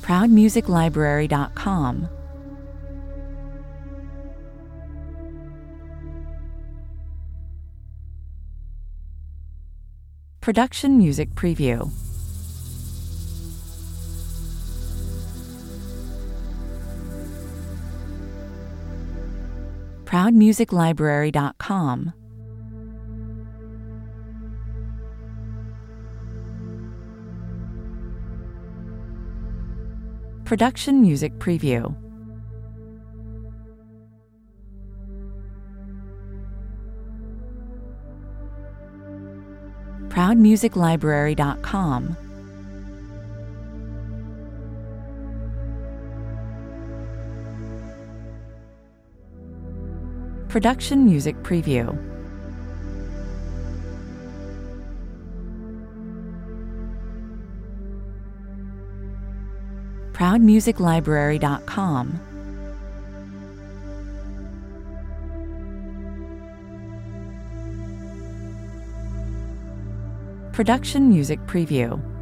ProudMusicLibrary.com. Production Music Preview. ProudMusicLibrary.com. Production Music Preview. ProudMusicLibrary.com. Production Music Preview. ProudMusicLibrary.com. Production Music Preview.